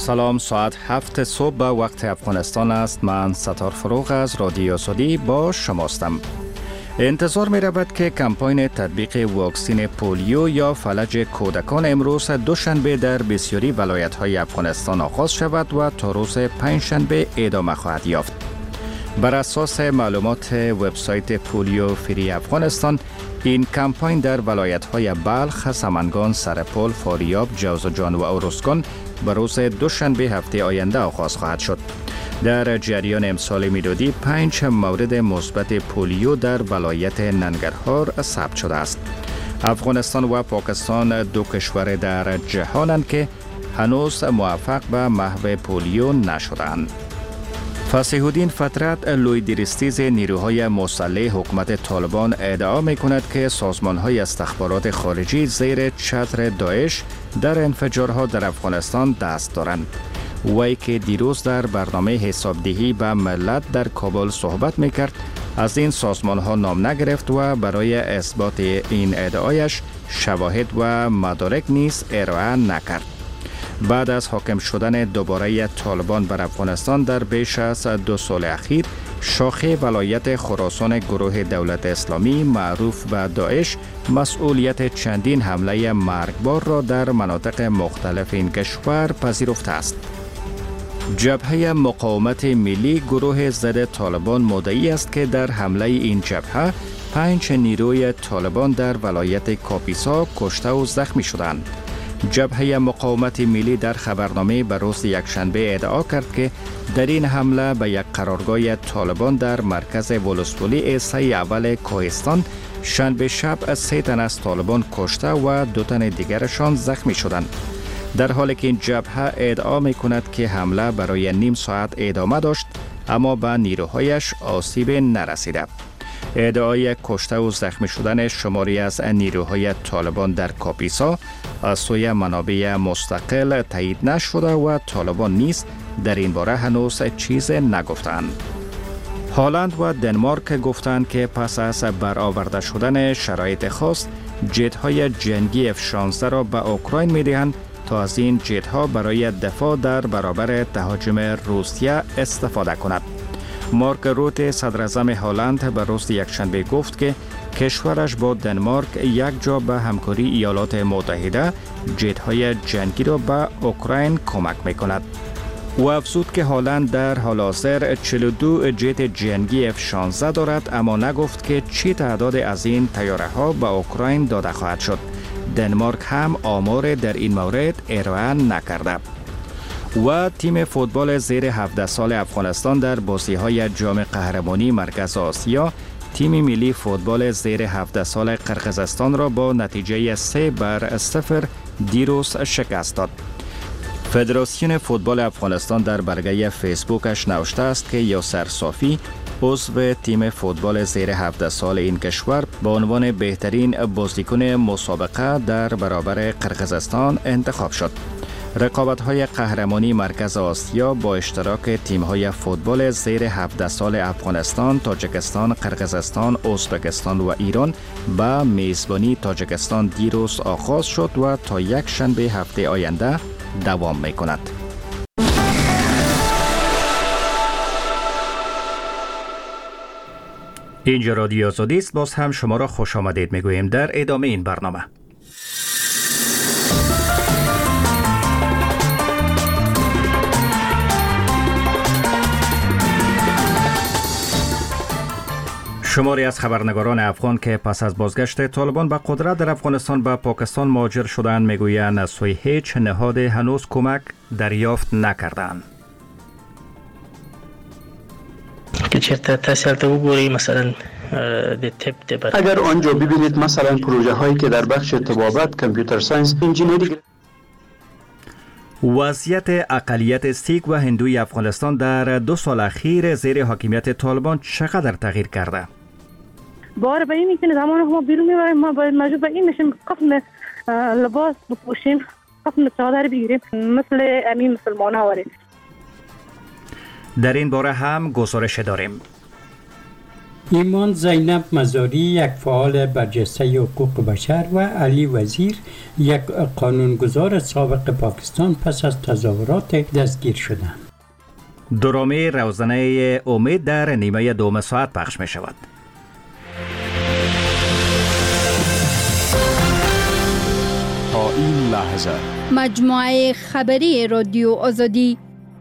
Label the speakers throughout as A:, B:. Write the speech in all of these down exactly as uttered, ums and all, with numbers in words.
A: سلام، ساعت هفت صبح به وقت افغانستان است. من ستار فروغ از رادیو سعودی با شماستم. انتظار می رود که کمپاین تطبیق واکسین پولیو یا فلج کودکان امروز دوشنبه در بسیاری ولایت های افغانستان آغاز شود و تا روز پنجشنبه ادامه خواهد یافت. بر اساس معلومات وبسایت پولیو فری افغانستان، این کمپاین در ولایت‌های بلخ، سمنگان، سرپل، فاریاب، جوزجان و ارزگان به روز دوشنبه هفته آینده آغاز خواهد شد. در جریان امسال میلادی پنج مورد مثبت پولیو در ولایت ننگرهار ثبت شده است. افغانستان و پاکستان دو کشور در جهانند که هنوز موفق به محو پولیو نشدند. فصیح الدین فترت، لوی دیرستیز نیروهای مسلح حکومت طالبان، ادعا می کند که سازمان‌های استخبارات خارجی زیر چتر داعش در انفجارها در افغانستان دست دارند. وی که دیروز در برنامه حسابدهی به ملت در کابل صحبت می کرد، از این سازمان‌ها نام نگرفت و برای اثبات این ادعایش شواهد و مدارک نیز ارائه نکرد. بعد از حاکم شدن دوباره طالبان بر افغانستان در بیش از دو سال اخیر، شاخه ولایت خراسان گروه دولت اسلامی معروف به داعش مسئولیت چندین حمله مرگبار را در مناطق مختلف این کشور پذیرفته است. جبهه مقاومت ملی گروه ضد طالبان مدعی است که در حمله این جبهه پنج نیروی طالبان در ولایت کاپیسا کشته و زخمی شدند. جبهه مقاومت ملی در خبرنامه به روز یکشنبه ادعا کرد که در این حمله به یک قرارگاه طالبان در مرکز ولسوالی سه اول کوهستان شنبه شب سه تن از طالبان کشته و دو تن دیگرشان زخمی شدند. در حالی که این جبهه ادعا می کند که حمله برای نیم ساعت ادامه داشت اما به نیروهایش آسیب نرسیده. ادعای کشته و زخمی شدن شماری از نیروهای طالبان در کاپیسا از سوی منابع مستقل تایید نشده و طالبان نیز در این باره هنوز چیز نگفتند. هلند و دنمارک گفتند که پس از برآورده شدن شرایط خاص، جت‌های جنگی اف شانزده را به اوکراین می‌دهند تا از این جت‌ها برای دفاع در برابر تهاجم روسیه استفاده کند. مارک روت، صدراعظم هلند، به روز یکشنبه گفت که کشورش با دنمارک یک جا به همکاری ایالات متحده جت‌های جنگی را به اوکراین کمک می‌کند. او افزود که هلند در حال حاضر چهل و دو جت جنگی اف شانزده دارد، اما نگفت که چی تعداد از این طیاره‌ها به اوکراین داده خواهد شد. دنمارک هم آمار در این مورد ارائه نکرده. و تیم فوتبال زیر هفده سال افغانستان در بازی‌های جام قهرمانی مرکز آسیا تیم ملی فوتبال زیر هفده سال قرقیزستان را با نتیجه سه بر صفر دیروز شکست داد. فدراسیون فوتبال افغانستان در برگه فیسبوکش نوشته است که یاسر صافی، عضو تیم فوتبال زیر هفده سال این کشور، با عنوان بهترین بازیکن مسابقه در برابر قرقیزستان انتخاب شد. رقابت‌های قهرمانی مرکز آسیا با اشتراک تیم‌های فوتبال زیر هفده سال افغانستان، تاجیکستان، قرقیزستان، ازبکستان و ایران به میزبانی تاجیکستان دیروز آغاز شد و تا یک شنبه هفته آینده دوام می‌کند. اینجا رادیو آزادی است. باز هم شما را خوش آمدید می‌گوییم در ادامه این برنامه. شماری از خبرنگاران افغان که پس از بازگشت طالبان به قدرت در افغانستان به پاکستان مهاجر شدند میگویند از سوی هیچ نهاد هنوز کمک دریافت نکردند.
B: که چرته تحصیلات بگوری مثلا
C: اگر آنجا ببینید مثلا پروژه هایی که در بخش طبابت، کامپیوتر ساینس، انجینری.
A: وضعیت اقلیت سیک و هندوی افغانستان در دو سال اخیر زیر حاکمیت طالبان چقدر تغییر کرده؟
D: بار به اینی که زمان ما بیرون میبریم، ما باید مجبور به این میشیم قفل لباس بپوشیم، قفل چادر بگیریم مثل امین مسلمان ها وارد.
A: در این باره هم گزارش داریم.
E: ایمان زینب مزاری یک فعال برجسته حقوق بشر و علی وزیر یک قانونگذار سابق پاکستان پس از تظاهرات دستگیر شدند.
A: درامه روزنه امید در نیمه دوم ساعت پخش می شود.
F: تا این لحظه
G: مجموعه خبری رادیو آزادی.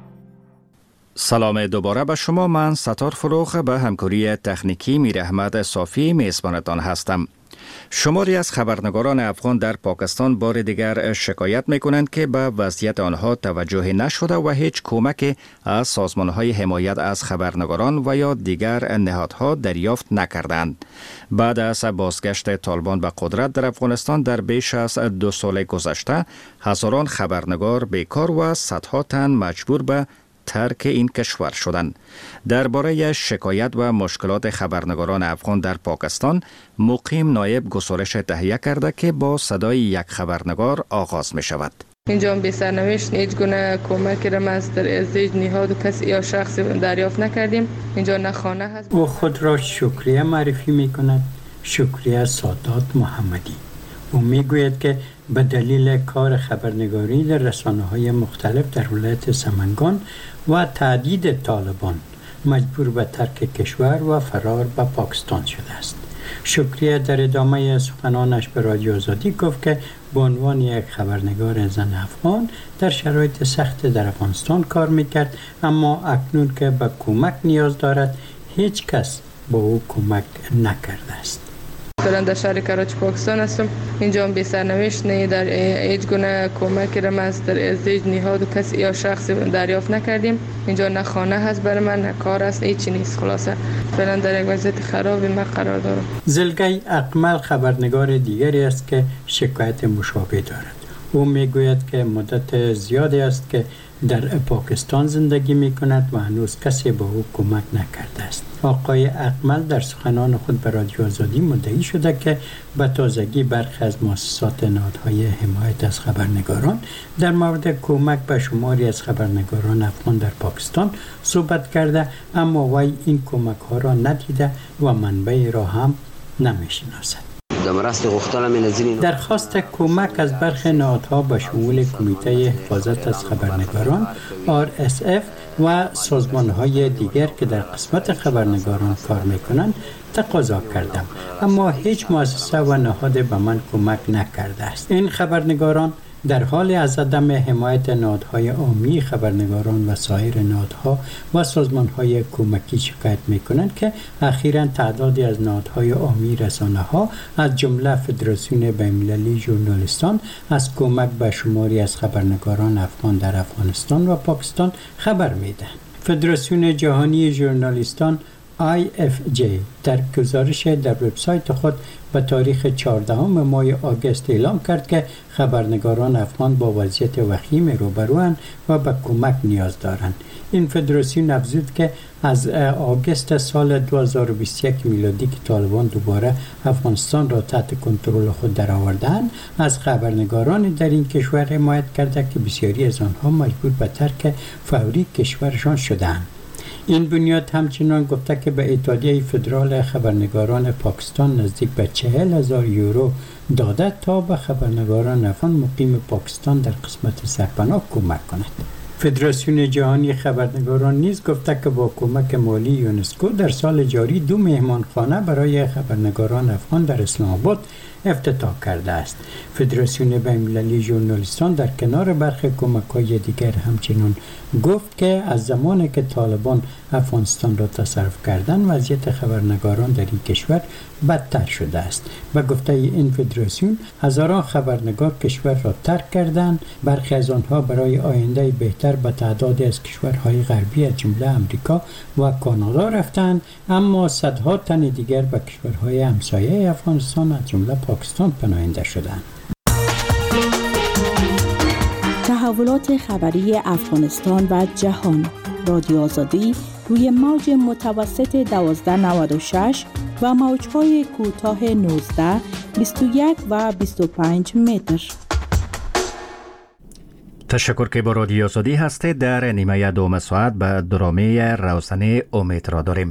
A: سلام دوباره به شما. من ستار فروغ به همکاری تکنیکی میر احمد صافی میزبانتان هستم. شماری از خبرنگاران افغان در پاکستان بار دیگر شکایت می کنند که به وضعیت آنها توجه نشده و هیچ کمک از سازمانهای حمایت از خبرنگاران و یا دیگر نهادها دریافت نکردند. بعد از بازگشت طالبان به قدرت در افغانستان در بیش از دو سال گذشته، هزاران خبرنگار بیکار و صدها تن مجبور به ترک این کشور شدند. درباره شکایت و مشکلات خبرنگاران افغان در پاکستان، مقیم نایب گزارش تهیه کرده که با صدای یک خبرنگار آغاز می شود.
H: اینجا بی سرنوشت هیچ گونه کمکی را از در از هیچ نهاد و کسی یا شخصی دریافت نکردیم. اینجا نه خانه هست.
E: او خود را شکریه معرفی می کند. شکریه سادات محمدی. او می گوید که به دلیل کار خبرنگاری در رسانه‌های مختلف در ولایت سمنگان و تهدید طالبان مجبور به ترک کشور و فرار به پاکستان شده است. شکریه در ادامه سخنانش به رادیو آزادی گفت که به عنوان یک خبرنگار زن افغان در شرایط سخت در افغانستان کار میکرد، اما اکنون که به کمک نیاز دارد هیچ کس به او کمک نکرده است.
H: فعلا در شهر کراچی پاکستان هستم. اینجا هم بی سرنوشت نه در هیچ گونه کمکی را از در از هیچ نهاد و کسی یا شخصی دریافت نکردیم. اینجا نه خانه هست برای من، نه کار است، هیچی نیست. خلاصه فعلا در یک وضعیت خرابی من قرار دارم.
E: زلگی اقمل خبرنگار دیگری است که شکایت مشابه دارد. او میگوید که مدت زیادی است که در پاکستان زندگی می کند و هنوز کسی به او کمک نکرده است. آقای اقمل در سخنان خود به رادیو آزادی مدعی شده که به تازگی برخی از مؤسسات نهادهای حمایت از خبرنگاران در مورد کمک به شماری از خبرنگاران افغان در پاکستان صحبت کرده، اما وی این کمک ها را ندیده و منبعی را هم نمیشناسد. درخواست کمک از برخی نهادها به شمول کمیته حفاظت از خبرنگاران آر اس اف و سازمان‌های دیگر که در قسمت خبرنگاران کار می‌کنند تقاضا کردم، اما هیچ مؤسسه و نهاد به من کمک نکرده است. این خبرنگاران در حال از عدم حمایت نهادهای عامی خبرنگاران و سایر نهادها و سازمانهای کمکی شکایت می‌کنند که اخیراً تعدادی از نهادهای عامی رسانه‌ها از جمله فدراسیون بین‌المللی ژورنالیستان از کمک به شماری از خبرنگاران افغان در افغانستان و پاکستان خبر می‌دهند. فدراسیون جهانی ژورنالیستان آی اف جی در گزارش در وبسایت خود به تاریخ چهاردهم ماه آگوست اعلام کرد که خبرنگاران افغان با وضعیت وخیم روبروند و به کمک نیاز دارند. این فدراسیون افزود که از آگوست سال دو هزار و بیست و یک میلادی که طالبان دوباره افغانستان را تحت کنترل خود درآوردند، از خبرنگاران در این کشور حمایت کرده که بسیاری از آنها مجبور به ترک فوری کشورشان شدند. این بنیاد همچنان گفته که به اتحادیه فدرال خبرنگاران پاکستان نزدیک به چهل هزار یورو داده تا به خبرنگاران افغان مقیم پاکستان در قسمت سرپناه کمک کند. فدراسیون جهانی خبرنگاران نیز گفته که با کمک مالی یونسکو در سال جاری دو مهمانخانه برای خبرنگاران افغان در اسلام آباد افتتاح کرده است. فدراسیون بین‌المللی ژورنالیستان در کنار برخی کمک‌های دیگر همچنین گفت که از زمانی که طالبان افغانستان را تصرف کردند وضعیت خبرنگاران در این کشور بدتر شده است. و گفته این فدراسیون هزاران خبرنگار کشور را ترک کردند، برخی از آنها برای آینده بهتر به تعدادی از کشورهای غربی از جمله امریکا و کانادا رفتند، اما صدها تن دیگر به کشورهای همسایه افغانستان از جمله پاکستان پناهنده شدند.
G: تحولات خبری افغانستان و جهان. رادیو آزادی روی موج متوسط دوازده نود و شش و موج‌های کوتاه نوزده، بیست و یک و بیست و پنج متر.
A: تشکر که با رادیو آزادی هستید. در نیمه دوم ساعت به درامه روزنه امید را داریم.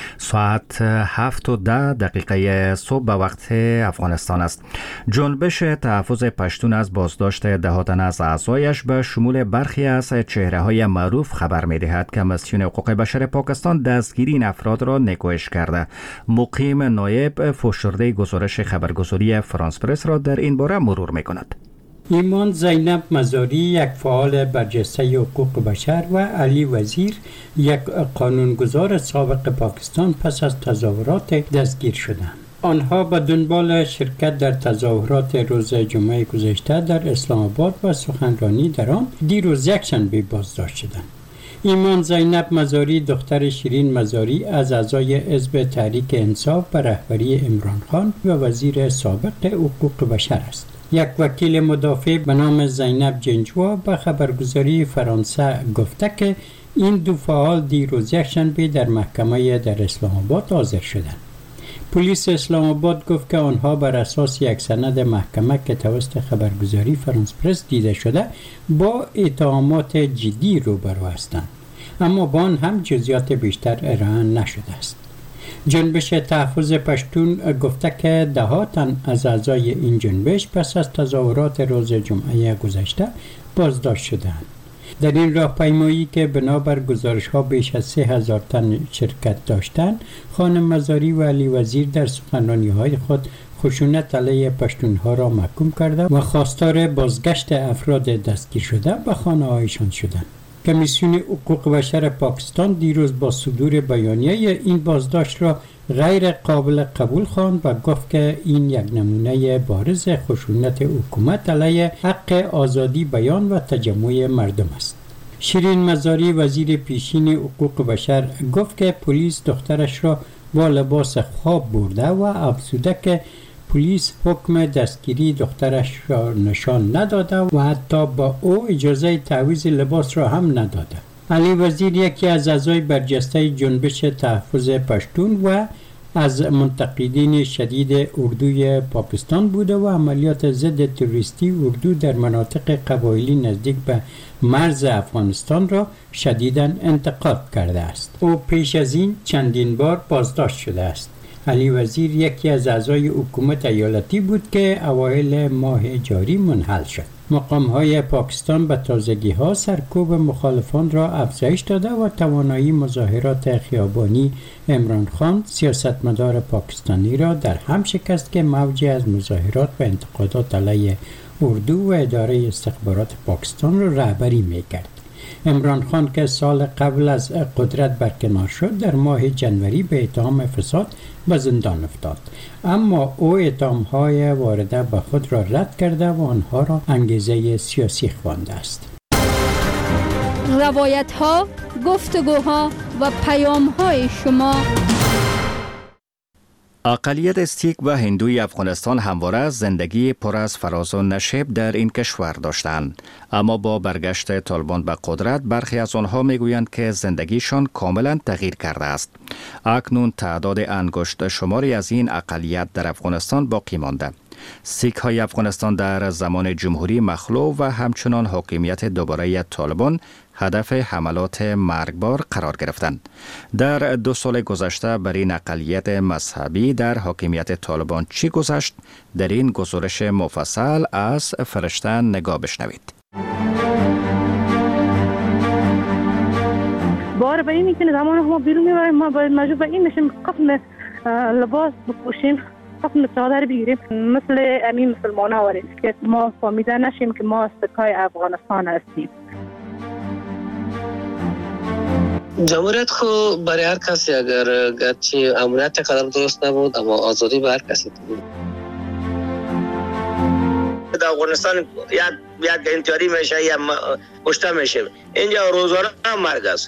A: ساعت هفت و ده دقیقه صبح به وقت افغانستان است. جنبش تحفظ پشتون از بازداشت ده تن از اعضایش به شمول برخی از چهره‌های معروف خبر می‌دهد که کمیسیون حقوق بشر پاکستان دستگیری این افراد را نکوهش کرده. مقیم نایب فشرده گزارش خبرگزاری فرانس پرس را در این باره مرور می‌کند.
E: ایمان زینب مزاری یک فعال برجسته حقوق بشر و علی وزیر یک قانونگذار سابق پاکستان پس از تظاهرات دستگیر شدند. آنها به دنبال شرکت در تظاهرات روز جمعه گذشته در اسلام آباد و سخنرانی در آن دیروز یکشنبه بازداشت شدند. ایمان زینب مزاری دختر شیرین مزاری از اعضای حزب تحریک انصاف به رهبری عمران خان و وزیر سابق حقوق بشر است. یک وکیل مدافع به نام زینب جنجوا به خبرگزاری فرانسه گفته که این دو فعال دیروز یکشنبه در محکمه در اسلام آباد حاضر شدند. پلیس اسلام آباد گفت که آنها بر اساس یک سند محکمه که توسط خبرگزاری فرانس پرس دیده شده با اتهامات جدی روبرو هستند، اما با آن هم جزئیات بیشتر ارائه نشده است. جنبش تحفظ پشتون گفته که ده ها تن از اعضای این جنبش پس از تظاهرات روز جمعه گذشته بازداشت شدند. در این راهپیمایی که بنابر گزارش ها بیش از سه هزار تن شرکت داشتند، خانم مزاری و علی وزیر در سخنرانی های خود خشونت علیه پشتون ها را محکوم کرده و خواستار بازگشت افراد دستگیر شده به خانه هایشان شدند. کمیسیون حقوق بشر پاکستان دیروز با صدور بیانیه این بازداشت را غیر قابل قبول خواند و گفت که این یک نمونه بارز خشونت حکومت علیه حق آزادی بیان و تجمع مردم است. شیرین مزاری وزیر پیشین حقوق بشر گفت که پلیس دخترش را با لباس خواب برده و افزوده که پلیس حکم دستگیری دخترش را نشان نداده و حتی با او اجازه تعویض لباس را هم نداده. علی وزیر یکی از اعضای برجسته جنبش تحفظ پشتون و از منتقدین شدید اردوی پاکستان بوده و عملیات ضد تروریستی اردو در مناطق قبایلی نزدیک به مرز افغانستان را شدیداً انتقاد کرده است. او پیش از این چندین بار بازداشت شده است. علی وزیر یکی از اعضای حکومت ایالتی بود که اوایل ماه جاری منحل شد. مقام‌های پاکستان به تازگی‌ها سرکوب مخالفان را افزایش داده و توانایی مظاهرات خیابانی عمران خان سیاستمدار پاکستانی را در هم شکست که موجی از مظاهرات و انتقادات علیه اردو و اداره استخبارات پاکستان را رهبری می‌کرد. عمران خان که سال قبل از قدرت برکنار شد در ماه جنوری به اتهام فساد به زندان افتاد، اما او اتهام‌های وارده به خود را رد کرده و آنها را انگیزه سیاسی خوانده است.
I: روایت‌ها، گفتگوها و پیام‌های شما.
A: اقلیت استیک و هندوی افغانستان همواره زندگی پر از فراز و نشیب در این کشور داشتند، اما با برگشت طالبان به قدرت برخی از آنها میگویند که زندگیشان کاملا تغییر کرده است. اکنون تعداد انگشت شماری از این اقلیت در افغانستان باقی مانده. سیک های افغانستان در زمان جمهوری مخلوع و همچنان حاکمیت دوباره طالبان هدف حملات مرگبار قرار گرفتند. در دو سال گذشته بر این اقلیت مذهبی در حاکمیت طالبان چی گذشت؟ در این گزارش مفصل از فرشته نگاه بشنوید.
D: بار به اینی که زمان ما بیرون میبریم ما باید مجبور به این میشیم قفل لباس بپوشیم، قفل چادر بگیریم مثل امین مسلمان ها وریم که ما فهمیده نشیم که ما سکای افغانستان هستیم.
B: جمهوریت خو برای هر کسی اگر گرچه امنیت قدر درست نبود اما آزادی به هر کسی بود. در افغانستان یا یا انتحاری میشه یا کشته میشه، اینجا روزانه مرگ است.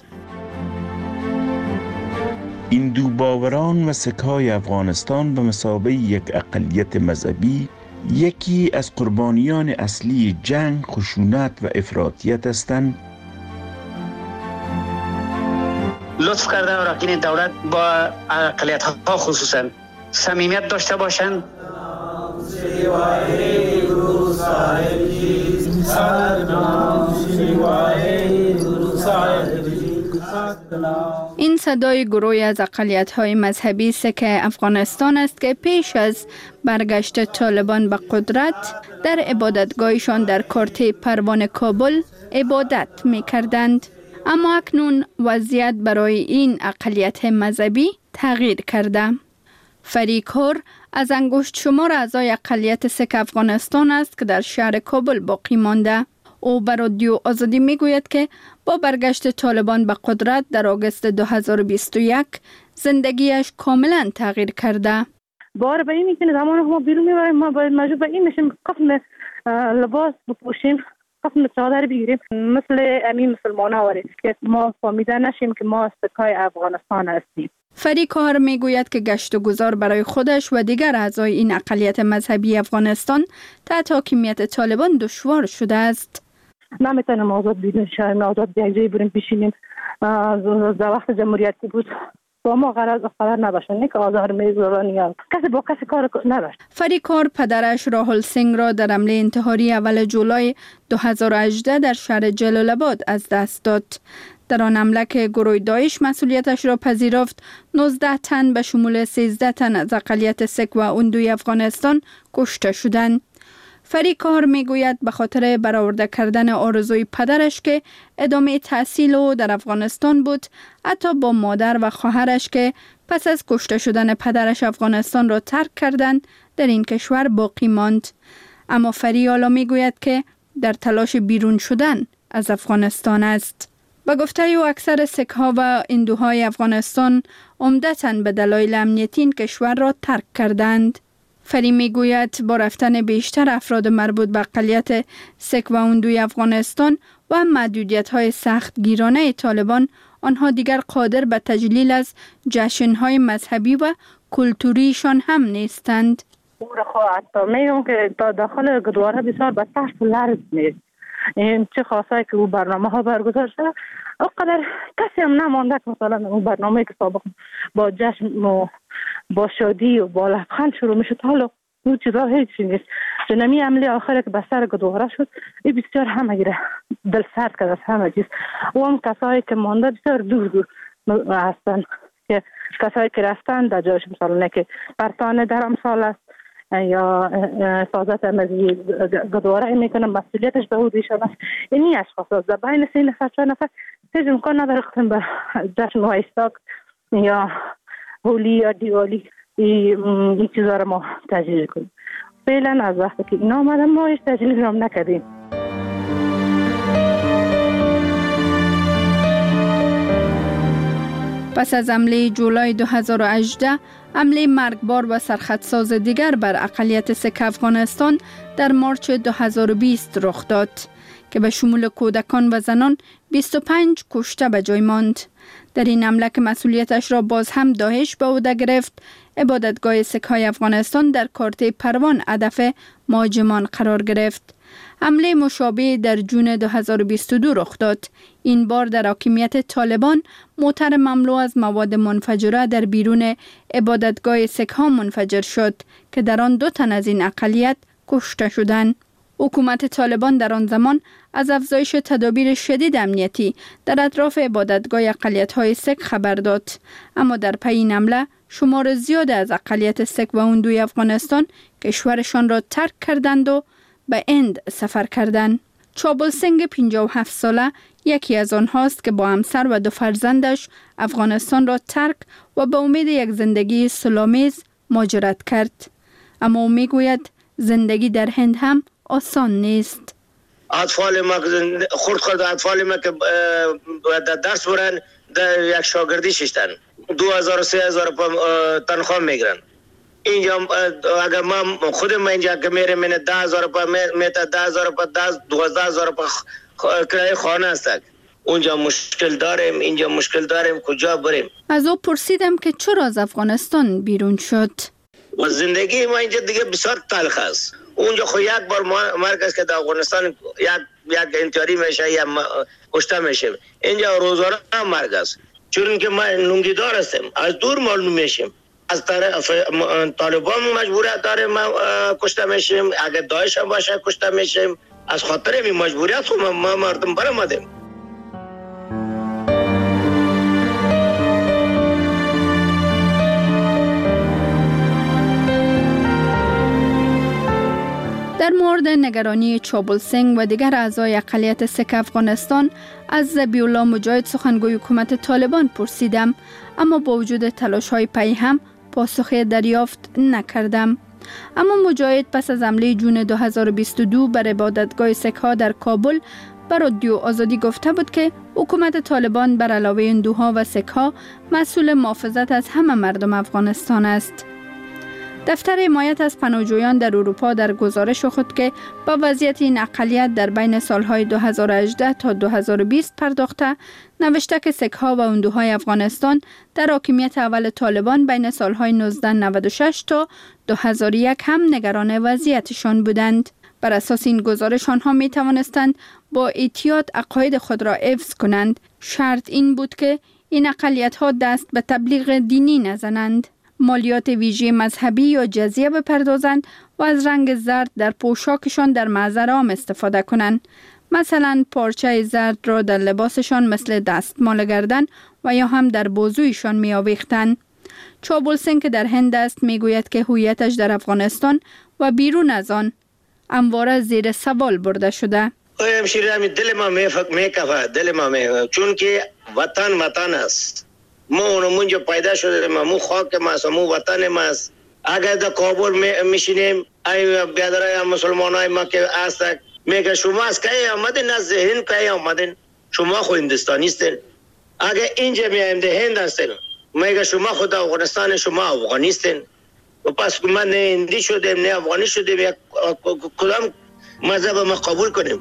J: این دو باوران و سکای افغانستان به مثابه یک اقلیت مذهبی یکی از قربانیان اصلی جنگ، خشونت و افراطیت هستند.
B: لطف کرده و راکین دولت با اقلیت ها خصوصا صمیمیت داشته باشند.
I: این صدای گروهی از اقلیت‌های مذهبی سک افغانستان است که پیش از برگشت طالبان به قدرت در عبادتگاهشان در کارته پروان کابل عبادت می‌کردند. اما اکنون وضعیت برای این اقلیت مذهبی تغییر کرده. فریکور از انگشت شمار اعضای اقلیت سک افغانستان است که در شهر کابل باقی مانده. او بر رادیو آزادی میگوید که با برگشت طالبان به قدرت در آگوست دو هزار و بیست و یک زندگیش کاملا تغییر کرده.
D: بار به این که زمان ما بیرون میبریم ما باید مجبور به این میشیم قسم لباس بپوشیم، قسم چادر بگیریم مثل امین مسلمان ها وارد که ما فهمیده نشیم که ما سکای افغانستان هستیم.
I: فریکار میگوید که گشت و گذار برای خودش و دیگر اعضای این اقلیت مذهبی افغانستان تحت حاکمیت طالبان دشوار شده است.
D: نمیتونیم آزاد بیرون شویم، آزاد به یک جایی بریم بشینیم. در وقت جمهوریتی بود با ما قرار قرار نباشه، نه که آزار میذارن یا کسی با کسی کار نباشه.
I: فریکار پدرش راهول سینگ را در حمله انتحاری اول جولای دو هزار و هجده در شهر جلال آباد از دست داد. در آن حمله که گروه داعش مسئولیتش را پذیرفت، نوزده تن به شمول سیزده تن از اقلیت سک و اوندوی افغانستان کشته شدند. فریکار میگوید به خاطر برآورده کردن آرزوی پدرش که ادامه تحصیل او در افغانستان بود، حتی با مادر و خواهرش که پس از کشته شدن پدرش افغانستان را ترک کردند در این کشور باقی ماند. اما فری حالا میگوید که در تلاش بیرون شدن از افغانستان است. به گفته او اکثر سک ها و هندوهای افغانستان عمدتاً به دلایل امنیتی این کشور را ترک کردند. فری میگوید با رفتن بیشتر افراد مربوط به اقلیت سک و هندوی افغانستان و محدودیت های سخت گیرانه طالبان، آنها دیگر قادر به تجلیل از جشن های مذهبی و کلتوریشان هم نیستند.
D: او را خواهد میگم که تا داخل گدواره بسیار به ترس و لرز نیست. این چه خاصایی که او برنامه ها برگزار شده اقدر کسی هم نمانده که مثلا اون برنامه که سابق با جشن و با شادی و با لبخند شروع میشد حالا اون چیزا هیچی نیست. جنمی عملی آخره که به سر گدواره شد این بسیار همه گیره دل سرد کرد از همه چیز. و هم کسایی که مانده بسیار دور دور هستن که کسایی که رفتن در جایش مثلا که برطانه در امثال است یا حفاظت امنیتی گدواره میکنم مسئولیتش به حدودشان است. اینی اشخاص است در بین سه نفر چهار نفر هیچ امکان نداره که به جشن و ایستاک یا هولی یا دیوالی این چیزا رو ما تجلیل کنیم. فعلا از وقتی که اینا آمدن ما هیچ تجلیل هم نکردیم.
I: پس از حمله جولای دو هزار و هجده، حمله مرگبار و سرخطساز دیگر بر اقلیت سک افغانستان در مارچ دو هزار و بیست رخ داد که به شمول کودکان و زنان بیست و پنج کشته به جای ماند. در این حمله که مسئولیتش را باز هم داعش به عهده گرفت، عبادتگاه سک‌های افغانستان در کارته پروان هدف مهاجمان قرار گرفت. حمله مشابه در جون دو هزار و بیست و دو رخ داد. این بار در حاکمیت طالبان موتر مملو از مواد منفجره در بیرون عبادتگاه سک‌ها منفجر شد که در آن دو تن از این اقلیت کشته شدند. حکومت طالبان در آن زمان از افزایش تدابیر شدید امنیتی در اطراف عبادتگاه اقلیت‌های سک خبر داد، اما در پی این حمله شمار زیاد از اقلیت سک و هندوی افغانستان کشورشان را ترک کردند و به هند سفر کردند. چابل سنگ پنجاه و هفت ساله یکی از آنهاست که با همسر و دو فرزندش افغانستان را ترک و به امید یک زندگی صلح‌آمیز مهاجرت کرد. اما او میگوید زندگی در هند هم آسان نیست.
K: اطفال ما خورد خورد اطفال ما که در درس برن در یک شاگردی ششتن دو هزار و سه هزار تنخواه میگیرن. اینجا اگر ما خود ما اینجا که میریم من ده هزار پا میتا ده هزار پا دوازده هزار پا کرایه خانه است. اونجا مشکل داریم، اینجا مشکل داریم، کجا بریم؟
I: از او پرسیدم که چرا از افغانستان بیرون شد.
K: و زندگی ما اینجا دیگه بسیار تلخ است. اونجا خو یک بار مرگ است که در افغانستان یک یک انتحاری میشه یا کشته میشه. اینجا روزانه مرگ است. چون که ما نونگیدار هستیم، از دور معلوم میشیم. از طرف طالبان مجبوریت داریم ما کشته میشیم، اگر داعش هم باشه کشته میشیم. از خاطر این مجبوریت خو ما مردم برآمدیم.
I: در مورد نگرانی چابلسینگ و دیگر اعضای اقلیت سک افغانستان از ذبیح الله مجاهد سخنگوی حکومت طالبان پرسیدم، اما با وجود تلاش‌های پی هم پاسخی دریافت نکردم. اما مجاهد پس از حمله جون دو هزار و بیست و دو بر عبادتگاه سک‌ها در کابل بر رادیو آزادی گفته بود که حکومت طالبان بر علاوه هندوها و سک‌ها مسئول محافظت از همه مردم افغانستان است. دفتر حمایت از پناهجویان در اروپا در گزارش خود که با وضعیت این اقلیت در بین سالهای دو هزار و هجده تا دو هزار و بیست پرداخته، نوشته که سک‌ها و هندوهای افغانستان در حاکمیت اول طالبان بین سالهای نوزده نود و شش تا دو هزار و یک هم نگران وضعیتشان بودند. بر اساس این گزارش آنها می توانستند با احتیاط عقاید خود را حفظ کنند. شرط این بود که این اقلیت ها دست به تبلیغ دینی نزنند، مالیات ویژه مذهبی یا جزیه بپردازند و از رنگ زرد در پوشاکشان در محضر عام استفاده کنند. مثلا پارچه زرد را در لباسشان مثل دستمال گردن و یا هم در بازویشان می آویختند. چابلسینگ که در هند است می گوید که هویتش در افغانستان و بیرون از آن همواره زیر سوال برده شده.
K: همشیره همی دل ما می کفه دل ما می چون که وطن وطن است. ما اونو منجا پیدا شده ما مو خاک ما است، مو وطن ما است. اگر در کابل میشینیم ای بیادرای مسلمان های ما که هست میگه شما از که آمدین، از هند که آمدین، شما خود هندستانی هستین. اگر اینجا میایم ده هند هستین میگه شما خود افغانستان، شما افغانی هستین. و پس من نه هندی شدیم نه افغانی شدیم، یک کدام مذهب ما قبول کنیم؟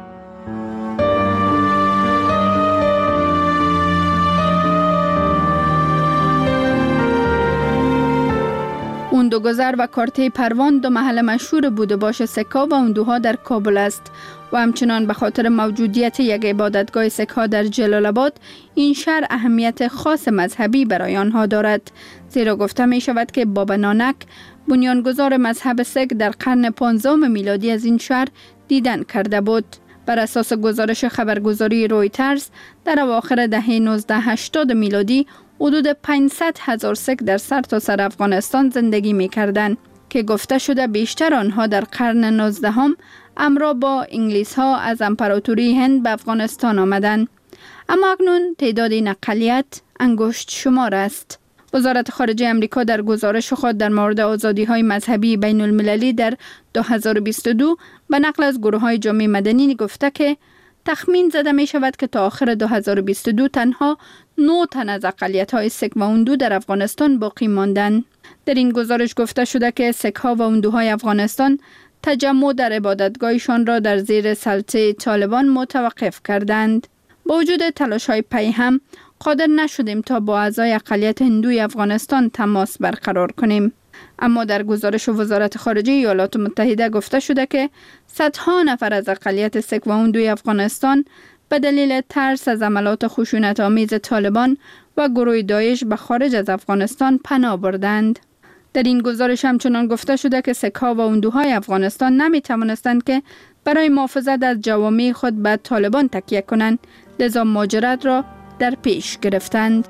I: هندوگذر و کارته پروان دو محل مشهور بوده باش سک‌ها و هندوها در کابل است و همچنان به خاطر موجودیت یک عبادتگاه سک‌ها در جلال آباد این شهر اهمیت خاص مذهبی برای آنها دارد، زیرا گفته می شود که بابا نانک بنیانگذار مذهب سک در قرن پانزدهم میلادی از این شهر دیدن کرده بود. بر اساس گزارش خبرگزاری رویترز در اواخر دهه نوزده هشتاد میلادی حدود پانصد هزار سک در سرتاسر افغانستان زندگی می کردند که گفته شده بیشتر آنها در قرن نوزدهم همراه با انگلیس ها از امپراتوری هند به افغانستان آمدند. اما اکنون تعداد این اقلیت انگشت شمار است. وزارت خارجه امریکا در گزارش خود در مورد آزادی های مذهبی بین المللی در دو هزار و بیست و دو به نقل از گروه های جامعه مدنی گفته که تخمین زده می شود که تا آخر دو هزار و بیست و دو تنها نه تن از اقلیت های سک و هندو در افغانستان باقی ماندند. در این گزارش گفته شده که سک ها و هندوهای افغانستان تجمع در عبادتگاهشان را در زیر سلطه طالبان متوقف کردند. با وجود تلاش های پی هم قادر نشدیم تا با اعضای اقلیت هندوی افغانستان تماس برقرار کنیم. اما در گزارش وزارت خارجه ایالات متحده گفته شده که صدها نفر از اقلیت سک و هندوی افغانستان به دلیل ترس از عملات خشونت آمیز طالبان و گروه داعش به خارج از افغانستان پناه بردند. در این گزارش همچنان گفته شده که سک‌ها و هندوهای افغانستان نمی توانستند که برای محافظت از جوامع خود به طالبان تکیه کنند، لذا مهاجرت را در پیش گرفتند.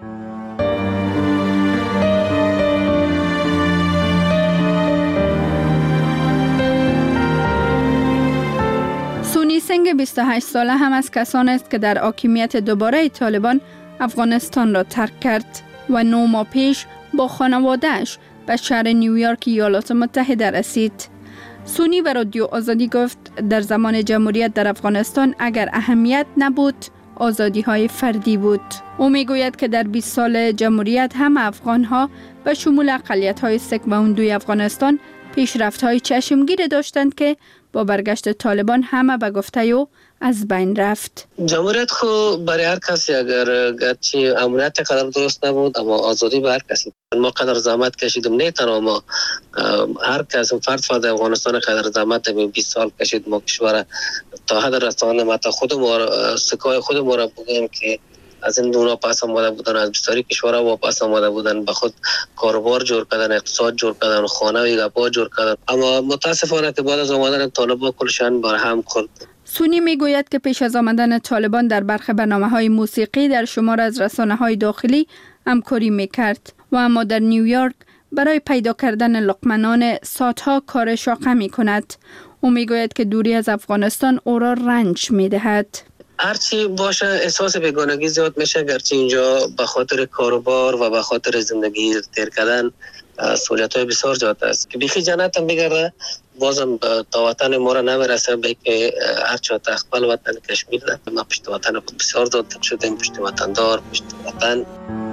I: سونی سنگ بیست و هشت ساله هم از کسان است که در حاکمیت دوباره طالبان افغانستان را ترک کرد و نه ماه پیش با خانواده‌اش به شهر نیویورک ایالات متحده رسید. سونی به رادیو آزادی گفت در زمان جمهوریت در افغانستان اگر اهمیت نبود آزادی های فردی بود. او می گوید که در بیست سال جمهوریت هم افغان ها به شمول اقلیت های سک و هندوی افغانستان پیشرفت های چشمگیر داشتند که با برگشت طالبان همه به گفته او از بین رفت.
B: جمهوریت خو برای هر کسی اگر گرچه امنیت قدر درست نبود اما آزادی به هر کسی. ما قدر زحمت کشیدیم، نه تنها ما، هر کس فرد فرد افغانستان قدر زحمت بیست سال کشید. ما کشور تا حد رسانه ما تا خود ما سکای خود ما را بگیم که از این دونا پس آمده بودن، از بسیاری کشورها واپس آمده بودن، به خود کاروبار جور کردن، اقتصاد جور کردن، خانه و گپا جور کردن. اما متاسفانه که بعد از آمدن طالبان کلشان بر هم خورد.
I: سونی می گوید که پیش از آمدن طالبان در برخی برنامه‌های موسیقی در شمار از رسانه‌های داخلی همکاری می‌کرد و اما در نیویورک برای پیدا کردن لقمنان ساعتها کار شاقه می‌کند. او میگوید که دوری از افغانستان او را رنج میدهد.
B: هرچی باشه احساس بیگانگی زیاد میشه، گرچه اینجا به خاطر کاروبار و به خاطر زندگی تیر کردن سهولت های بسیار زیاد است که بیخی جنت هم بگرده بازم تا وطن ما را نمیرسه، به که هرچی تخبل وطن کشمیر ده. ما پشت وطن خود بسیار زیاد شدیم، پشت وطن دار، پشت وطن.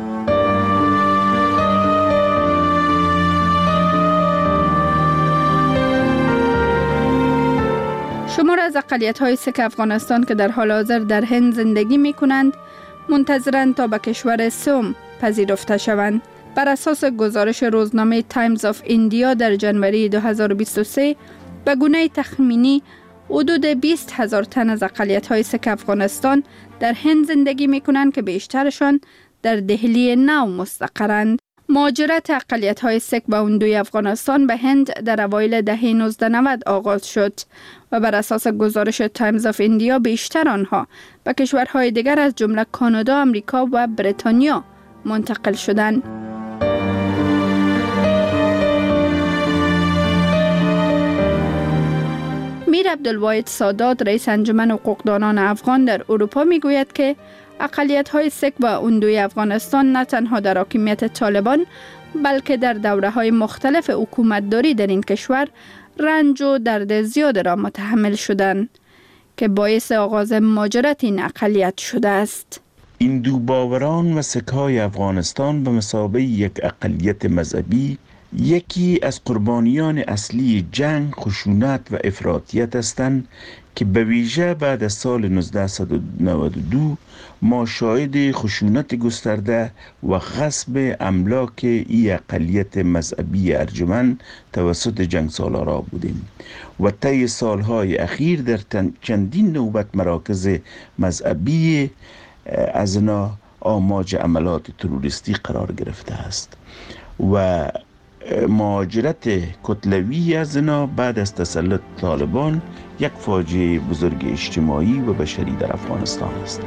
I: شمار از اقلیت‌های سیک افغانستان که در حال حاضر در هند زندگی می‌کنند منتظرند تا به کشور سوم پذیرفته شوند. بر اساس گزارش روزنامه تایمز آف ایندیا در جنوری دو هزار و بیست و سه به گونه تخمینی حدود بیست هزار تن از اقلیت‌های سیک افغانستان در هند زندگی می‌کنند که بیشترشان در دهلی نو مستقرند. مهاجرت اقلیت‌های سیک به اندوی افغانستان به هند در اوایل دهه نوزده نود آغاز شد و بر اساس گزارش تایمز آف ایندیا بیشتر آنها به کشورهای دیگر از جمله کانادا، آمریکا و بریتانیا منتقل شدند. میر عبدالواحد سادات، رئیس انجمن حقوقدانان افغان در اروپا میگوید که اقلیت‌های سیک و اندوی افغانستان نه تنها در حاکمیت طالبان بلکه در دوره‌های مختلف حکومتداری در این کشور رنج و درد زیاد را متحمل شدند که باعث آغاز مهاجرت این اقلیت شده است.
J: هندو باوران و سک‌های افغانستان به مثابه یک اقلیت مذهبی یکی از قربانیان اصلی جنگ، خشونت و افراطیت هستند که به ویژه بعد از سال نوزده نود و دو ما شاهد خشونت گسترده و غصب املاک ای اقلیت مذهبی ارجمند توسط جنگ سالارا بودیم و طی سالهای اخیر در چندین نوبت مراکز مذهبی از اینا آماج عملات تروریستی قرار گرفته است و مهاجرت کتلوی از اینا بعد از تسلط طالبان یک فاجعه بزرگ اجتماعی و بشری در افغانستان است.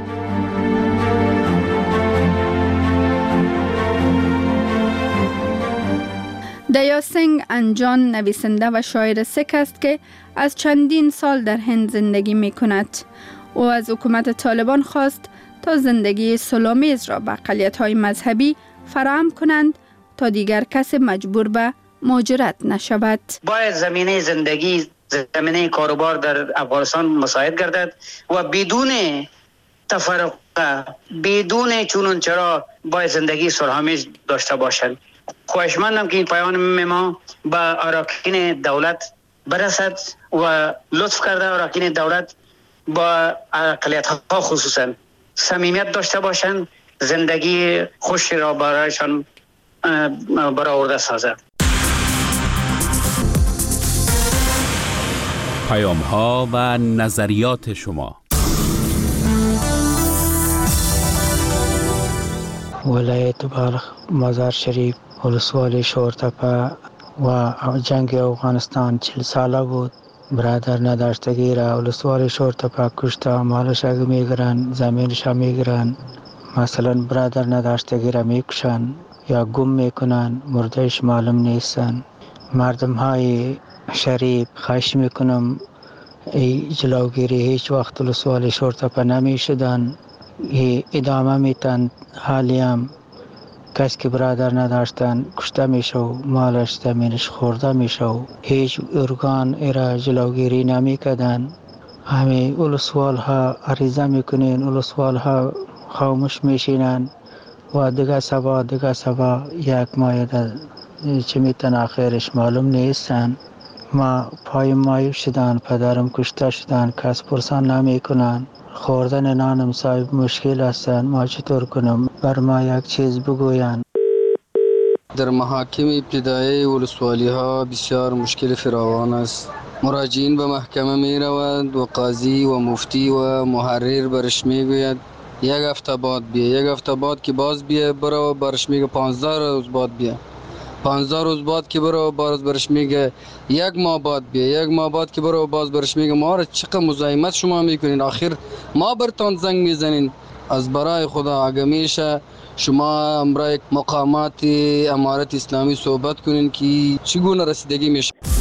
I: دیا سنگ انجان نویسنده و شاعر سیک است که از چندین سال در هند زندگی می کند. او از حکومت طالبان خواست تا زندگی صلح‌آمیز را به اقلیت‌های مذهبی فراهم کنند تا دیگر کس مجبور به مهاجرت نشود.
L: باید زمینه زندگی، زمینه کاروبار در افغانستان مساعد گردد و بدون تفرقه، بدون چون چرا باید زندگی صلح‌آمیز داشته باشند. خواهشمندم که این پیام ما به اراکین دولت برسد و لطف کرده اراکین دولت با اقلیت‌ها خصوصا صمیمیت داشته باشند، زندگی خوشی را برایشان برآورده سازد.
M: پیام ها و نظریات شما.
N: ولایت بلخ، مزار شریف، ولسوالی شورتپه و جنگ افغانستان چهل ساله بود. برادر نداشتگی را ولسوالی شورتپه کشته، مالش اگه میگرن، زمینش هم میگرن. مثلا برادر نداشتگی را میکشن یا گم میکنن، مردهش معلوم نیستن. مردم های شریف خواهش میکنم ای جلوگیری هیچ وقت ولسوالی شورتپه نمیشدن، ادامه میتن. حالی هم کسی که برادر نداشتن کشته میشه و مالش زمینش خورده میشه و هیچ ارگان ایرا جلوگیری نمیکدن. همه ولسوال ها عریضه میکنین، ولسوال ها خاموش میشینن و دیگه سبا دیگه سبا یک ماه چه میتن آخرش معلوم نیستن. ما پای مایوب شدن، پدرم کشته شدن، کس پرسان نمی کنن. خوردن نانم صاحب مشکل هستن، ما چطور کنم؟ بر ما یک چیز بگوین.
O: در محاکم ابتدایی ولسوالی ها بسیار مشکل فراوان است. مراجعین به محکمه می روند و قاضی و مفتی و محرر برش می گوید یک هفته بعد بیا، یک هفته بعد که باز بیا برو، برش میگه پانزده روز بعد بیا، پانزده روز بعد که برو باز برش میگه یک ماه بعد بیا، یک ماه بعد که برو باز برش میگه ما را چقدر مزاحمت شما میکنین، آخر ما برتان زنگ میزنین. از برای خدا اگه میشه شما امرای مقامات امارت اسلامی صحبت کنین که چگونه رسیدگی میشه.